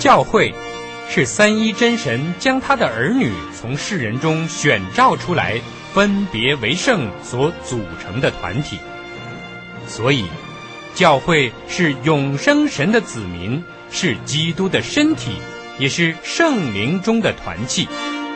教会是三一真神将他的儿女从世人中选召出来，分别为圣所组成的团体。所以教会是永生神的子民，是基督的身体，也是圣灵中的团契。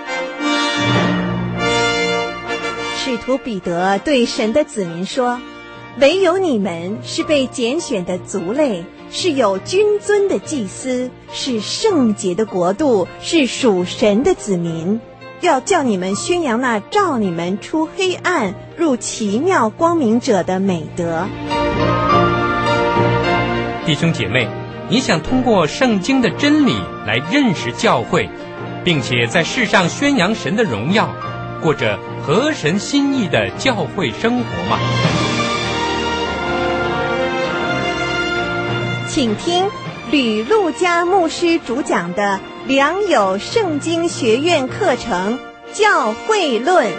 使徒彼得对神的子民说，唯有你们是被拣选的族类，是有君尊的祭司，是圣洁的国度，是属神的子民，要叫你们宣扬那召你们出黑暗入奇妙光明者的美德。 弟兄姐妹，你想通过圣经的真理来认识教会，并且在世上宣扬神的荣耀，过着合神心意的教会生活吗？ 请听吕路加牧师主讲的良友圣经学院课程《教会论》。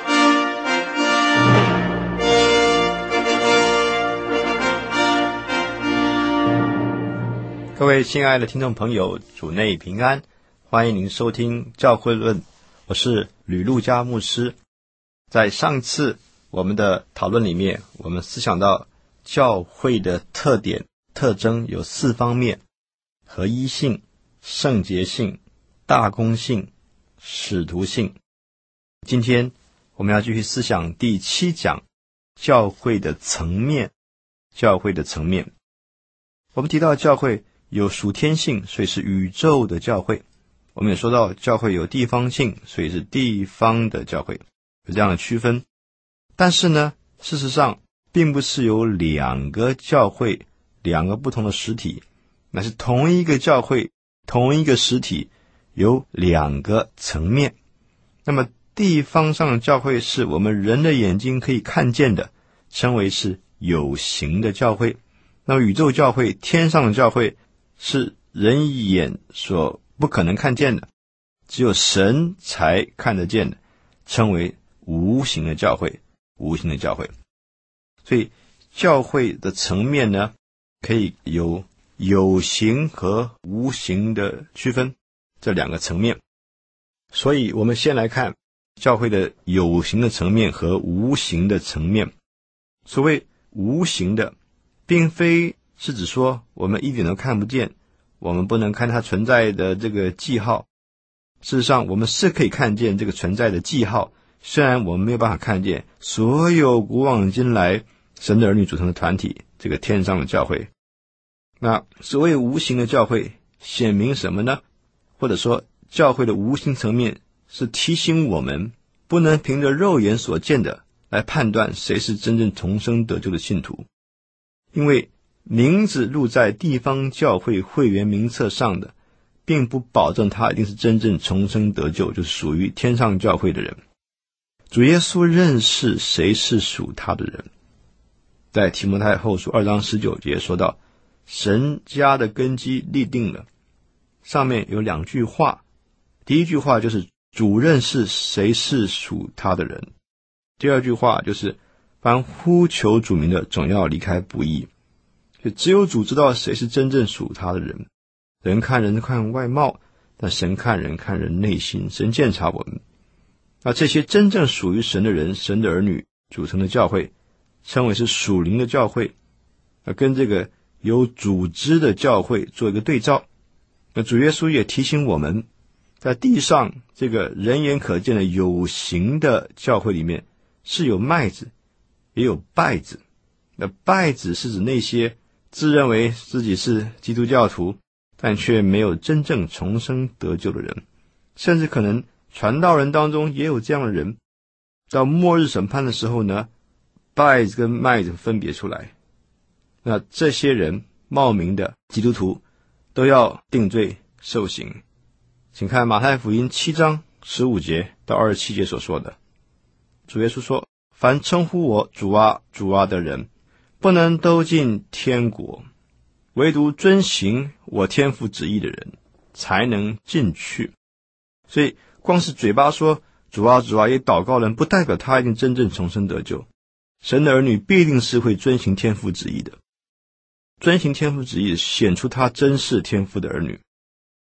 各位亲爱的听众朋友，主内平安，欢迎您收听《教会论》，我是吕路加牧师。在上次我们的讨论里面，我们思想到教会的特点特征有4方面：合一性、圣洁性、大公性、使徒性。今天我们要继续思想第7讲，教会的层面。教会的层面，我们提到教会有属天性，所以是宇宙的教会。我们也说到教会有地方性，所以是地方的教会，有这样的区分。但是呢，事实上并不是有2个教会，2个不同的实体，那是同一个教会，同一个实体，有2个层面。那么地方上的教会是我们人的眼睛可以看见的，称为是有形的教会。那么宇宙教会，天上的教会，是人眼所不可能看见的，只有神才看得见的，称为无形的教会。无形的教会，所以教会的层面呢，可以有有形和无形的区分，这2个层面。所以我们先来看教会的有形的层面和无形的层面。所谓无形的，并非是指说我们一点都看不见，我们不能看它存在的这个记号。事实上我们是可以看见这个存在的记号，虽然我们没有办法看见所有古往今来神的儿女组成的团体，这个天上的教会。那所谓无形的教会显明什么呢？或者说教会的无形层面是提醒我们不能凭着肉眼所见的来判断谁是真正重生得救的信徒。因为名字录在地方教会会员名册上的，并不保证他一定是真正重生得救，就是属于天上教会的人。主耶稣认识谁是属他的人，在提摩太后书2章19节说到，神家的根基立定了。上面有2句话，第一句话就是主认识谁是属他的人，第二句话就是凡呼求主名的总要离开不义。就只有主知道谁是真正属他的人。人看人看外貌，但神看人看人内心，神鉴察我们。那这些真正属于神的人，神的儿女组成的教会，称为是属灵的教会。跟这个有组织的教会做一个对照。那主耶稣也提醒我们，在地上这个人眼可见的有形的教会里面，是有麦子也有稗子。那稗子是指那些自认为自己是基督教徒，但却没有真正重生得救的人，甚至可能传道人当中也有这样的人。到末日审判的时候呢，稗子跟麦子分别出来，那这些人冒名的基督徒都要定罪受刑。请看马太福音7章15节到27节所说的，主耶稣说，凡称呼我主啊主啊的人，不能都进天国，唯独遵行我天父旨意的人才能进去。所以光是嘴巴说主啊主啊也祷告人，不代表他一定真正重生得救。神的儿女必定是会遵行天父旨意的，遵行天父旨意显出他真是天父的儿女。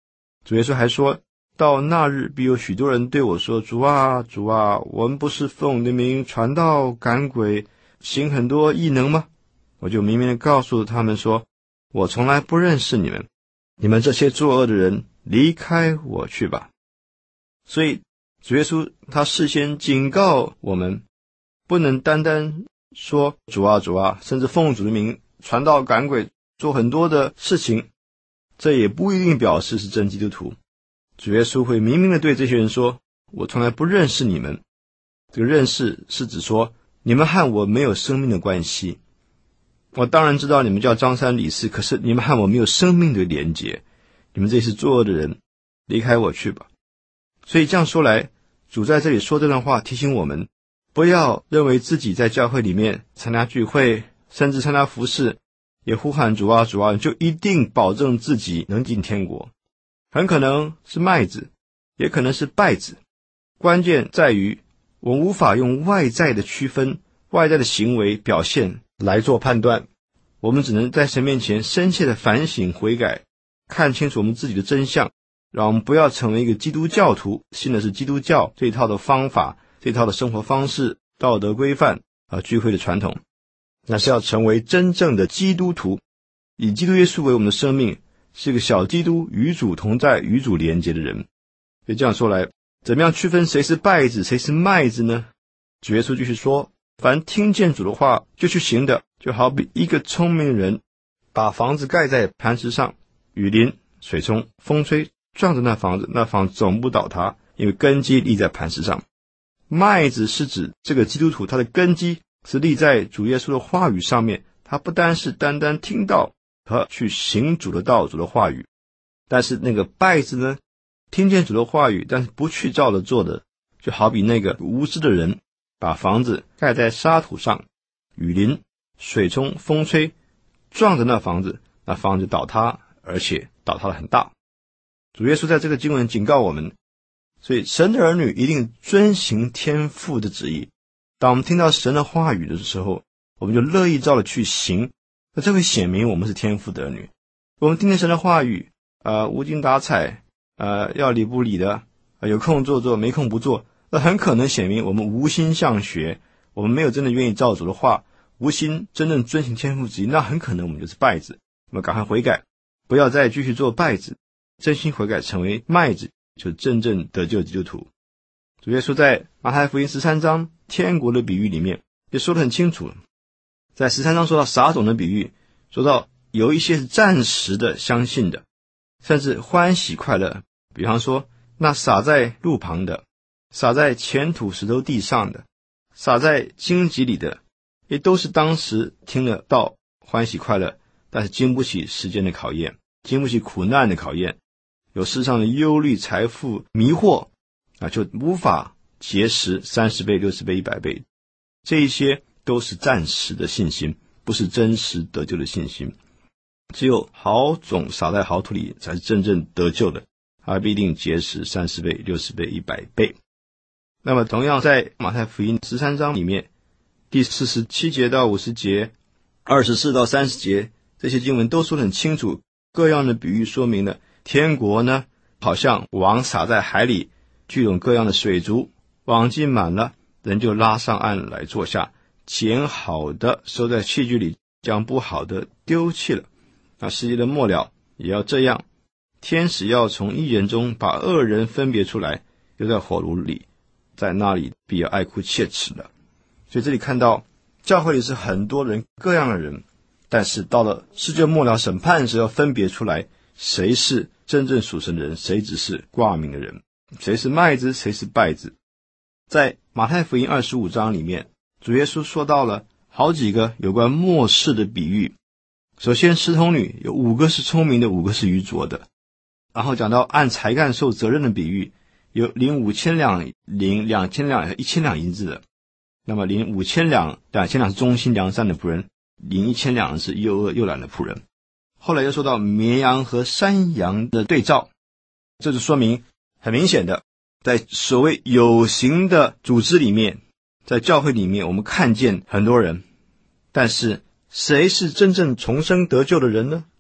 主耶稣还说，到那日必有许多人对我说，主啊，主啊，我们不是奉你的名传道赶鬼，行很多异能吗？我就明明地告诉他们说，我从来不认识你们，你们这些作恶的人，离开我去吧。所以主耶稣他事先警告我们，不能单单说主啊，主啊，甚至奉主的名传道赶鬼，做很多的事情，这也不一定表示是真基督徒。主耶稣会明明地对这些人说，我从来不认识你们。这个认识是指说，你们和我没有生命的关系。我当然知道你们叫张三李四，可是你们和我没有生命的连结，你们这些作恶的人，离开我去吧。所以这样说来，主在这里说这段话，提醒我们不要认为自己在教会里面参加聚会，甚至参加服事，也呼喊主啊，主啊，就一定保证自己能进天国。很可能是麦子，也可能是稗子。关键在于我们无法用外在的区分，外在的行为表现来做判断，我们只能在神面前深切的反省悔改，看清楚我们自己的真相，让我们不要成为一个基督教徒，信的是基督教这一套的方法，这一套的生活方式、道德规范聚会的传统，那是要成为真正的基督徒，以基督耶稣为我们的生命，是一个小基督，与主同在，与主连结的人。所以这样说来，怎么样区分谁是稗子，谁是麦子呢？主耶稣继续说，凡听见主的话就去行的，就好比一个聪明人把房子盖在磐石上，雨淋、水冲、风吹，撞着那房子，那房子总不倒塌，因为根基立在磐石上。麦子是指这个基督徒，他的根基是立在主耶稣的话语上面，他不单是单单听到和去行主的道、主的话语，但是那个稗子呢，听见主的话语，但是不去照着做的，就好比那个无知的人把房子盖在沙土上，雨淋、水冲、风吹，撞着那房子，那房子倒塌，而且倒塌得很大。主耶稣在这个经文警告我们，所以神的儿女一定遵行天父的旨意。当我们听到神的话语的时候，我们就乐意照着去行，那这会显明我们是天父的儿女。我们听见神的话语无精打采，要理不理的，有空做做，没空不做，那很可能显明我们无心向学，我们没有真的愿意照主的话，无心真正遵行天父旨意，那很可能我们就是稗子。我们赶快悔改，不要再继续做稗子，真心悔改成为麦子，就是真正得救的基督徒。主耶稣在马太福音13章天国的比喻里面也说得很清楚，在13章说到撒种的比喻，说到有一些是暂时的相信的，甚至欢喜快乐，比方说那撒在路旁的，撒在前土石头地上的，撒在荆棘里的，也都是当时听了道欢喜快乐，但是经不起时间的考验，经不起苦难的考验，有世上的忧虑、财富、迷惑就无法结实30倍、60倍、100倍，这一些都是暂时的信心，不是真实得救的信心。只有好种撒在好土里，才是真正得救的，它必定结实30倍、60倍、100倍。那么同样在马太福音13章里面，第47节到50节、24到30节，这些经文都说得很清楚，各样的比喻说明了天国呢，好像网撒在海里，聚拢各样的水族，网尽满了，人就拉上岸来坐下，捡好的收在器具里，将不好的丢弃了。那世界的末了也要这样，天使要从义人中把恶人分别出来，丢在火炉里，在那里必要哀哭切齿了。所以这里看到教会里是很多人，各样的人，但是到了世界末了审判的时候，分别出来谁是真正属神的人，谁只是挂名的人，谁是麦子，谁是稗子。在马太福音25章里面，主耶稣说到了好几个有关末世的比喻。首先10童女有5个是聪明的，5个是愚拙的。然后讲到按才干受责任的比喻，有领5000两、领2000两、1000两银子的。那么领5000两、2000两是忠心良善的仆人，领1000两是又恶又懒的仆人。后来又说到绵羊和山羊的对照，这就说明很明显的，在所谓有形的组织里面，在教会里面，我们看见很多人，但是谁是真正重生得救的人呢？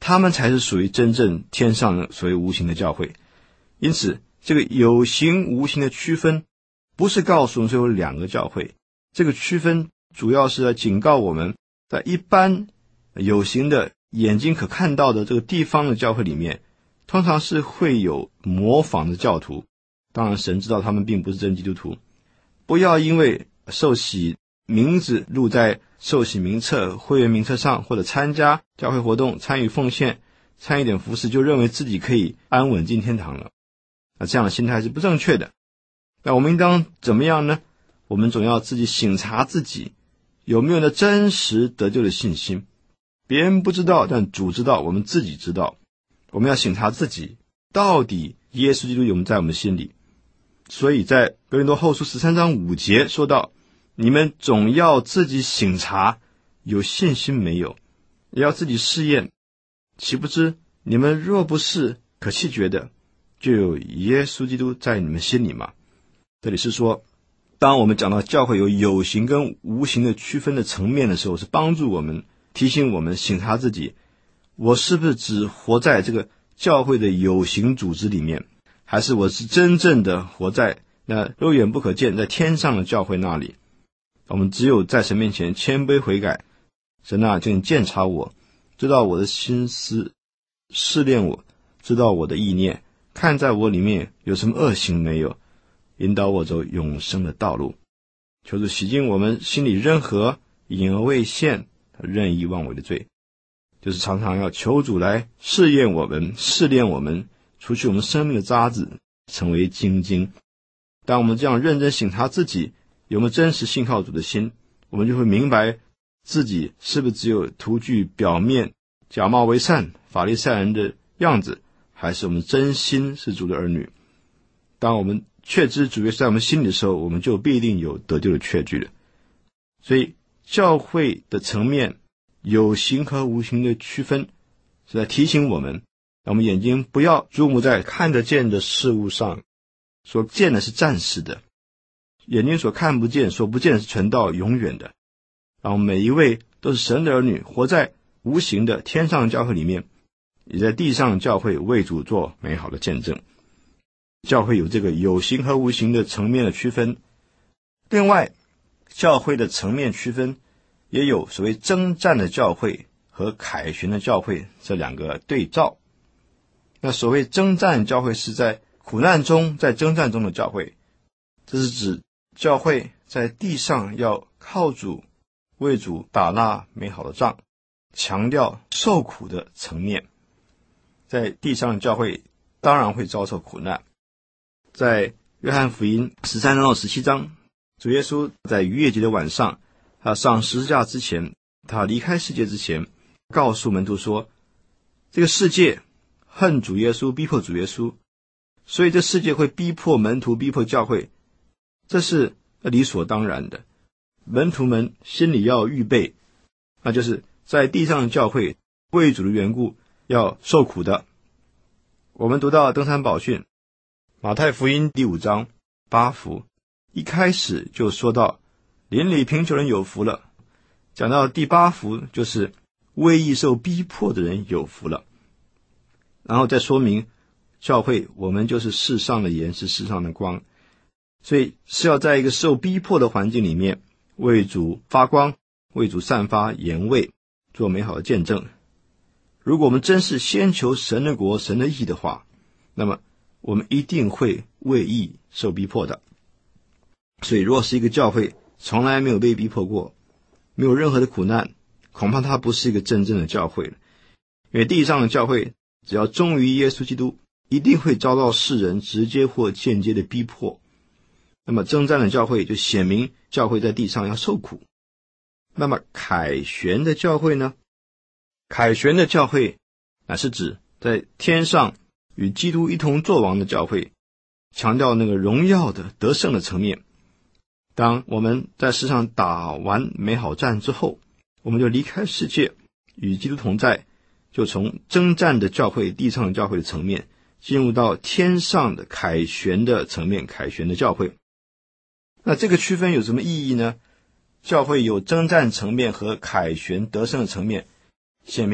他们才是属于真正天上的所谓无形的教会。因此这个有形无形的区分不是告诉我们说有两个教会，这个区分主要是来警告我们，在一般有形的眼睛可看到的这个地方的教会里面，通常是会有模仿的教徒，当然神知道他们并不是真基督徒。不要因为受洗名字录在受洗名册、会员名册上，或者参加教会活动、参与奉献、参与点服事，就认为自己可以安稳进天堂了。那这样的心态是不正确的。那我们应当怎么样呢？我们总要自己省察自己有没有那真实得救的信心。别人不知道，但主知道，我们自己知道。我们要省察自己，到底耶稣基督有没有在我们心里。所以在哥林多后书13章5节说到，你们总要自己省察有信心没有，也要自己试验，岂不知你们若不是可弃绝的，就有耶稣基督在你们心里吗？这里是说，当我们讲到教会有形跟无形的区分的层面的时候，是帮助我们提醒我们省察自己，我是不是只活在这个教会的有形组织里面，还是我是真正的活在那肉眼不可见在天上的教会那里。我们只有在神面前谦卑悔改，神啊，就鉴察我，知道我的心思，试炼我，知道我的意念，看在我里面有什么恶行没有，引导我走永生的道路。求主洗净我们心里任何隐而未现、任意妄为的罪，就是常常要求主来试验我们、试炼我们，除去我们生命的渣滓，成为精金。当我们这样认真省察自己有没有真实信靠主的心，我们就会明白自己是不是只有徒具表面、假冒为善、法利赛人的样子，还是我们真心是主的儿女。当我们确知主耶稣在我们心里的时候，我们就必定有得救的确据了。所以教会的层面有形和无形的区分，是在提醒我们，让我们眼睛不要注目在看得见的事物上，所见的是暂时的，眼睛所看不见、所不见的是存到永远的。让我们每一位都是神的儿女，活在无形的天上教会里面，也在地上教会为主做美好的见证。教会有这个有形和无形的层面的区分。另外，教会的层面区分也有所谓征战的教会和凯旋的教会这两个对照。那所谓征战教会是在苦难中、在征战中的教会，这是指教会在地上要靠主为主打那美好的仗，强调受苦的层面。在地上的教会当然会遭受苦难。在约翰福音13章到17章，主耶稣在逾越节的晚上，他上十字架之前，他离开世界之前，告诉门徒说，这个世界恨主耶稣，逼迫主耶稣，所以这世界会逼迫门徒，逼迫教会，这是理所当然的。门徒们心里要预备，那就是在地上的教会为主的缘故要受苦的。我们读到登山宝训马太福音第5章8福，一开始就说到邻里贫穷人有福了，讲到第8福就是为义受逼迫的人有福了，然后再说明教会我们就是世上的盐，是世上的光，所以是要在一个受逼迫的环境里面为主发光，为主散发盐味，做美好的见证。如果我们真是先求神的国、神的义的话，那么我们一定会为义受逼迫的。所以若是一个教会从来没有被逼迫过，没有任何的苦难，恐怕它不是一个真正的教会了。因为地上的教会只要忠于耶稣基督，一定会遭到世人直接或间接的逼迫。那么征战的教会就显明教会在地上要受苦。那么凯旋的教会呢？凯旋的教会乃是指在天上与基督一同作王的教会，强调那个荣耀的得胜的层面。当我们在世上打完美好战之后，我们就离开世界，与基督同在，就从征战的教会、地上的教会的层面，进入到天上的凯旋的层面，凯旋的教会。那这个区分有什么意义呢？教会有征战层面和凯旋得胜的层面，显明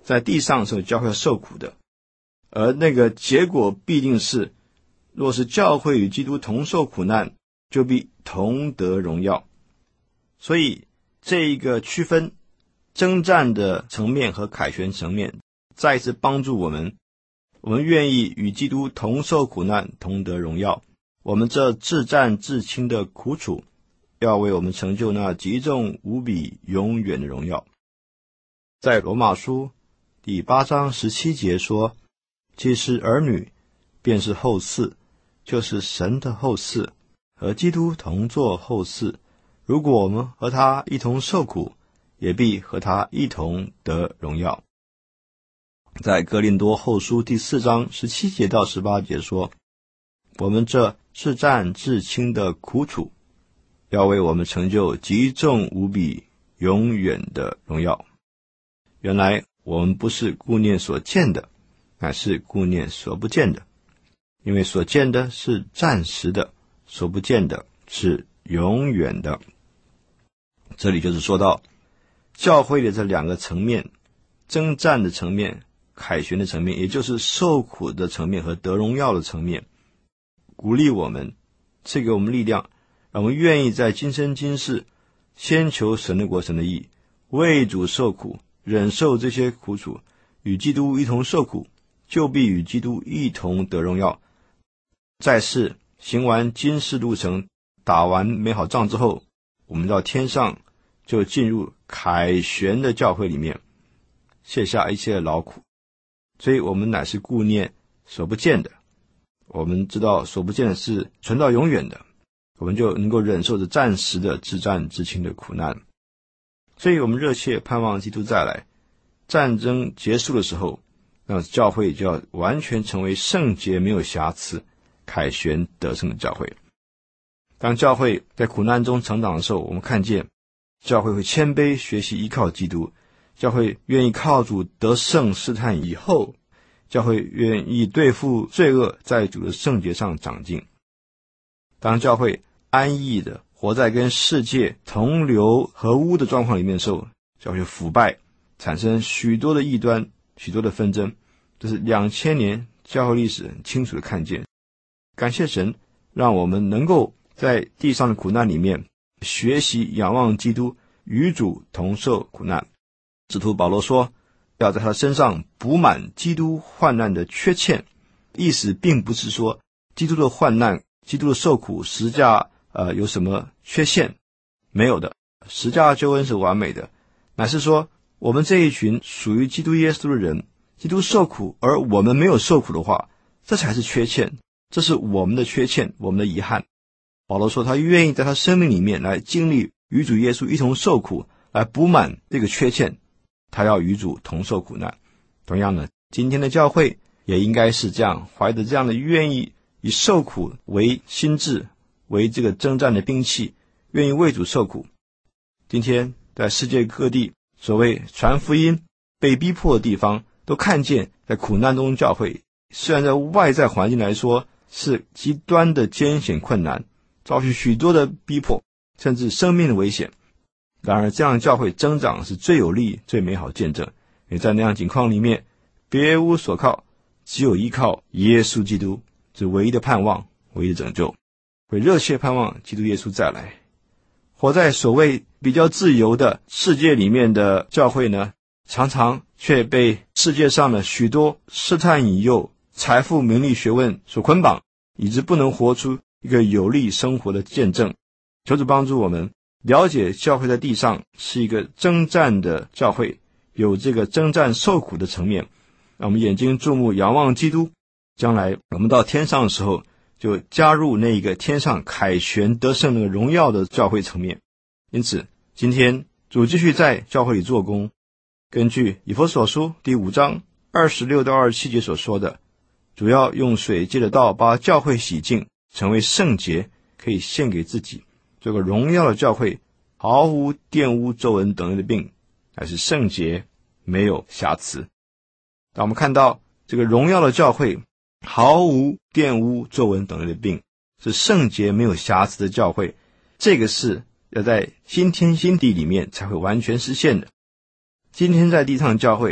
在地上的时候教会要受苦的，而那个结果必定是，若是教会与基督同受苦难，就必同得荣耀。所以这一个区分征战的层面和凯旋层面，再一次帮助我们愿意与基督同受苦难，同得荣耀。我们这至战至轻的苦楚，要为我们成就那极重无比永远的荣耀。在罗马书第8章17节说，既是儿女，便是后嗣，就是神的后嗣，和基督同作后嗣。如果我们和他一同受苦，也必和他一同得荣耀。在哥林多后书第4章17节到18节说，我们这至战至轻的苦楚，要为我们成就极重无比永远的荣耀。原来我们不是顾念所见的，乃是顾念所不见的，因为所见的是暂时的，所不见的是永远的。这里就是说到教会的这两个层面，征战的层面，凯旋的层面，也就是受苦的层面和得荣耀的层面，鼓励我们，赐给我们力量，让我们愿意在今生今世先求神的国神的义，为主受苦，忍受这些苦楚，与基督一同受苦，就必与基督一同得荣耀。在世行完今世路程，打完美好仗之后，我们到天上就进入凯旋的教会里面，卸下一切的劳苦。所以我们乃是顾念所不见的，我们知道所不见的是存到永远的，我们就能够忍受着暂时的至战至轻的苦难。所以我们热切盼望基督再来，战争结束的时候，那教会就要完全成为圣洁没有瑕疵、凯旋得胜的教会。当教会在苦难中成长的时候，我们看见教会会谦卑学习依靠基督，教会愿意靠主得胜试探以后，教会愿意对付罪恶，在主的圣洁上长进。当教会安逸的活在跟世界同流合污的状况里面的时候，教会腐败，产生许多的异端，许多的纷争。这是2000年教会历史很清楚的看见。感谢神，让我们能够在地上的苦难里面学习仰望基督，与主同受苦难。使徒保罗说，要在他身上补满基督患难的缺欠，意思并不是说基督的患难、基督的受苦、十字架有什么缺陷，没有的，十字架救恩是完美的，乃是说我们这一群属于基督耶稣的人，基督受苦而我们没有受苦的话，这才是缺欠，这是我们的缺欠，我们的遗憾。保罗说他愿意在他生命里面来经历与主耶稣一同受苦，来补满这个缺欠，他要与主同受苦难。同样的，今天的教会也应该是这样，怀着这样的愿意，以受苦为心志，为这个征战的兵器，愿意为主受苦。今天在世界各地所谓传福音被逼迫的地方，都看见在苦难中教会，虽然在外在环境来说是极端的艰险困难，遭遇许多的逼迫，甚至生命的危险，然而这样的教会增长是最有利、最美好见证。因为在那样境况里面，别无所靠，只有依靠耶稣基督，是唯一的盼望，唯一的拯救。会热切盼望基督耶稣再来。活在所谓比较自由的世界里面的教会呢，常常却被世界上的许多试探引诱、财富、名利、学问所捆绑，以致不能活出一个有利生活的见证。求主帮助我们了解教会在地上是一个征战的教会，有这个征战受苦的层面，让我们眼睛注目仰望基督，将来我们到天上的时候，就加入那个天上凯旋得胜那个荣耀的教会层面。因此今天主继续在教会里做工，根据以弗所书第5章26到27节所说的，主要用水借着道把教会洗净，成为圣洁，可以献给自己，这个荣耀的教会，毫无玷污、皱纹等类的病，乃是圣洁，没有瑕疵。当我们看到这个荣耀的教会，毫无玷污、皱纹等类的病，是圣洁没有瑕疵的教会，这个是要在新天新地里面才会完全实现的。今天在地上的教会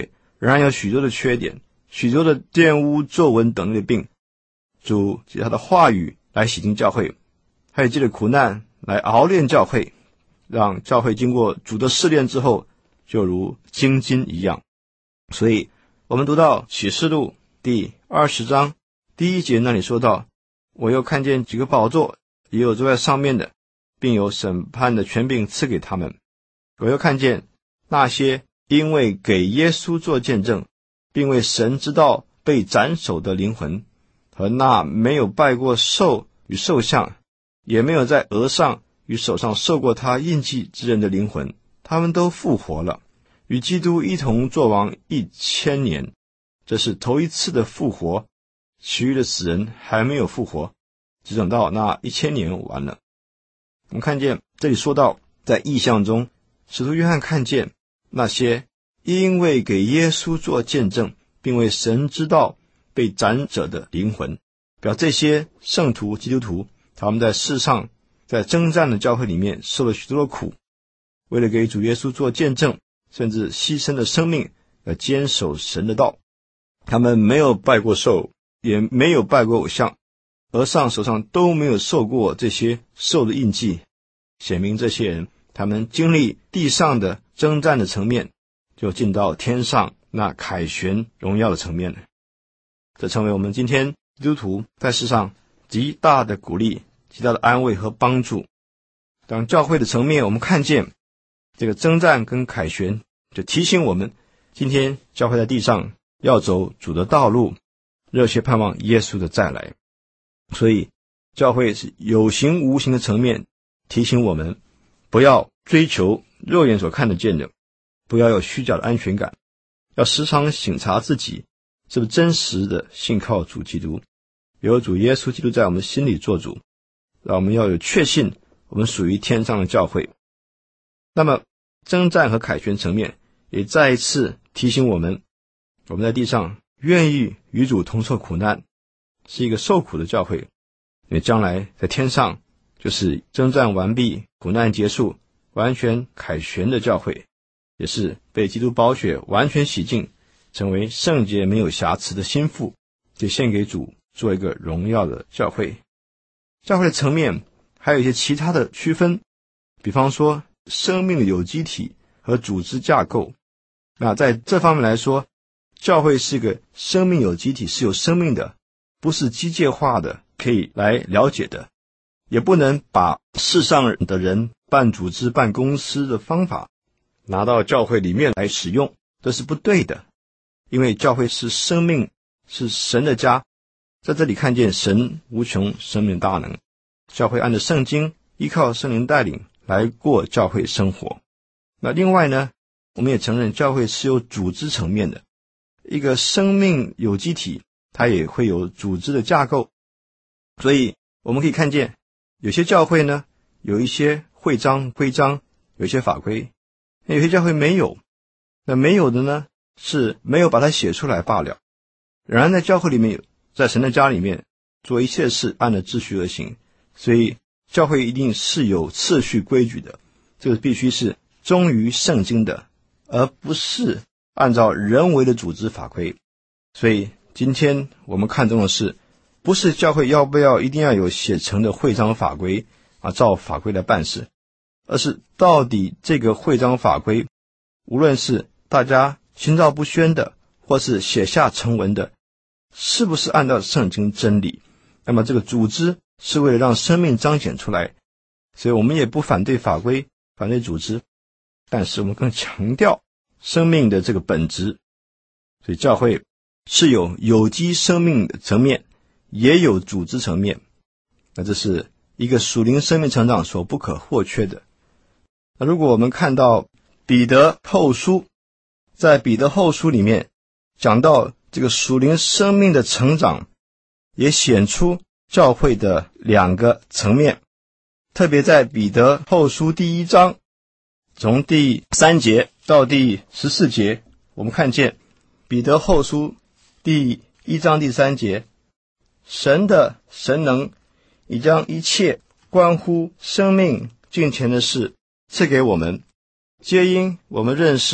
仍然有许多的缺点，许多的玷污、皱纹等类的病。主借他的话语来洗净教会，还有借着苦难来熬炼教会，让教会经过主的试炼之后，就如精金一样。所以我们读到启示录第20章第1节那里说到，我又看见几个宝座，也有坐在上面的，并有审判的权柄赐给他们。我又看见那些因为给耶稣做见证，并为神之道被斩首的灵魂，和那没有拜过兽与兽像，也没有在额上与手上受过他印记之人的灵魂，他们都复活了，与基督一同作王1000年。这是头一次的复活，其余的死人还没有复活，只等到那1000年完了。我们看见这里说到，在异象中，使徒约翰看见那些因为给耶稣做见证，并为神之道被斩者的灵魂，表这些圣徒基督徒，他们在世上在征战的教会里面受了许多的苦，为了给主耶稣做见证，甚至牺牲了生命来坚守神的道。他们没有拜过兽，也没有拜过偶像，额上手上都没有受过这些兽的印记，显明这些人他们经历地上的征战的层面，就进到天上那凯旋荣耀的层面了。这成为我们今天基督徒在世上极大的鼓励，极大的安慰和帮助。当教会的层面我们看见这个征战跟凯旋，就提醒我们今天教会在地上要走主的道路，热切盼望耶稣的再来。所以教会是有形无形的层面提醒我们，不要追求肉眼所看得见的，不要有虚假的安全感，要时常省察自己是不是真实的信靠主基督，有主耶稣基督在我们心里做主，让我们要有确信我们属于天上的教会。那么征战和凯旋层面也再一次提醒我们，我们在地上愿意与主同受苦难，是一个受苦的教会，因为将来在天上就是征战完毕，苦难结束，完全凯旋的教会，也是被基督宝血完全洗净，成为圣洁没有瑕疵的心腹，就献给主做一个荣耀的教会。教会的层面还有一些其他的区分，比方说生命的有机体和组织架构。那在这方面来说，教会是个生命有机体，是有生命的，不是机械化的可以来了解的，也不能把世上的人办组织办公司的方法拿到教会里面来使用，这是不对的。因为教会是生命，是神的家，在这里看见神无穷生命大能。教会按照圣经依靠圣灵带领来过教会生活。那另外呢，我们也承认教会是有组织层面的，一个生命有机体它也会有组织的架构。所以我们可以看见有些教会呢有一些会章规章，有一些法规，有些教会没有，那没有的呢是没有把它写出来罢了。然而在教会里面，在神的家里面做一切事按照秩序而行，所以教会一定是有次序规矩的，这个必须是忠于圣经的，而不是按照人为的组织法规。所以今天我们看重的是，不是教会要不要一定要有写成的会章法规照法规来办事，而是到底这个会章法规，无论是大家心照不宣的，或是写下成文的，是不是按照圣经真理。那么这个组织是为了让生命彰显出来，所以我们也不反对法规，反对组织，但是我们更强调生命的这个本质。所以教会是有有机生命的层面，也有组织层面，那这是一个属灵生命成长所不可或缺的。那如果我们看到彼得后书，在彼得后书里面讲到这个属灵生命的成长，也显出教会的两个层面。特别在彼得后书第1章，从第3节到第14节，我们看见彼得后书第1章第3节，神的神能已将一切关乎生命敬虔的事赐给我们，皆因我们认识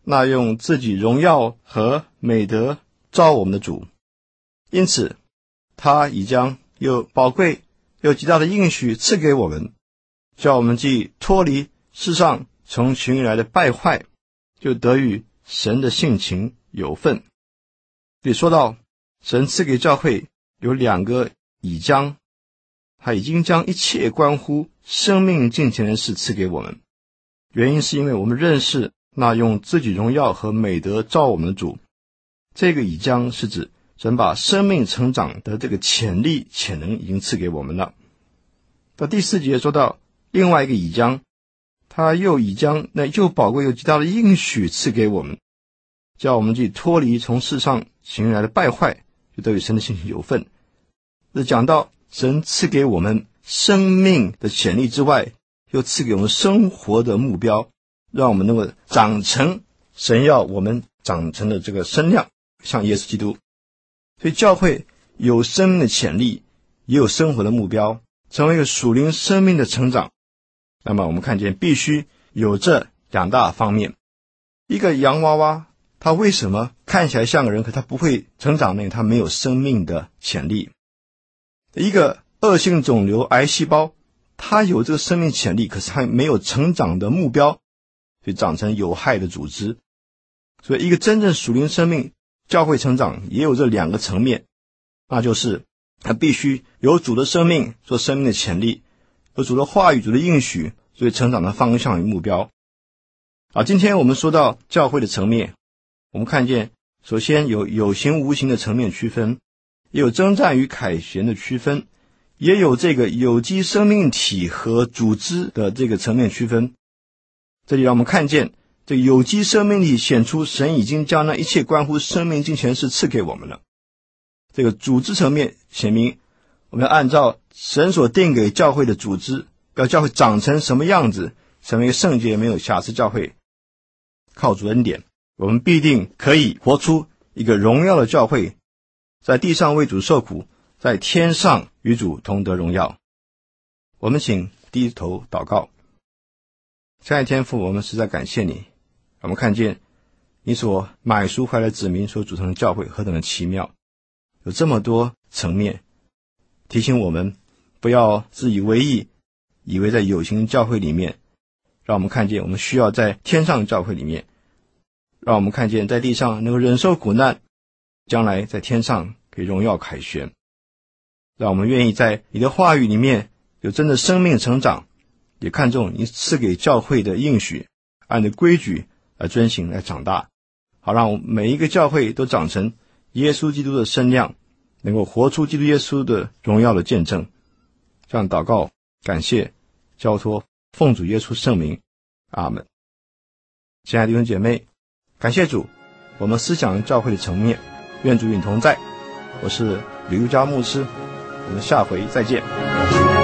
那用自己荣耀和美德召我们的主，因此他已将又宝贵又极大的应许赐给我们，叫我们既脱离世上从情欲来的败坏，就得与神的性情有份。所以说到神赐给教会有两个已将，他已经将一切关乎生命敬虔的事赐给我们，原因是因为我们认识那用自己荣耀和美德召我们的主。这个已将是指神把生命成长的这个潜力潜能已经赐给我们了。到第4节说到另外一个已将，他又已将那又宝贵又极大的应许赐给我们，叫我们既脱离从世上行来的败坏，就得与神的性情有份。这讲到神赐给我们生命的潜力之外，又赐给我们生活的目标，让我们能够长成神要我们长成的这个身量，像耶稣基督。所以教会有生命的潜力，也有生活的目标，成为一个属灵生命的成长。那么我们看见必须有这两大方面。一个洋娃娃，它为什么看起来像个人，可它不会成长呢？它没有生命的潜力。一个恶性肿瘤癌细胞，它有这个生命潜力，可是它没有成长的目标，所以长成有害的组织。所以一个真正属灵生命教会成长也有这两个层面，那就是它必须有主的生命做生命的潜力，有主的话语、主的应许，所以成长的方向与目标。今天我们说到教会的层面，我们看见首先有形无形的层面区分，也有征战与凯旋的区分，也有这个有机生命体和组织的这个层面区分。这里让我们看见这个有机生命体显出神已经将那一切关乎生命敬虔的事赐给我们了。这个组织层面显明我们要按照神所定给教会的组织，要教会长成什么样子，成为一个圣洁没有瑕疵教会。靠主恩典，我们必定可以活出一个荣耀的教会，在地上为主受苦，在天上与主同得荣耀。我们请低头祷告。亲爱的天父，我们实在感谢你，我们看见你所买赎回来的子民所组成的教会何等的奇妙，有这么多层面，提醒我们不要自以为意，以为在有形教会里面，让我们看见我们需要在天上教会里面，让我们看见在地上能够忍受苦难，将来在天上可以荣耀凯旋。让我们愿意在你的话语里面有真的生命成长，也看重你赐给教会的应许，按着规矩来遵行来长大，好让每一个教会都长成耶稣基督的身量，能够活出基督耶稣的荣耀的见证。这样祷告感谢交托奉主耶稣圣名，阿们。亲爱的弟兄姐妹，感谢主，我们思想教会的层面，愿主与你同在。我是吕路加牧师，我们下回再见。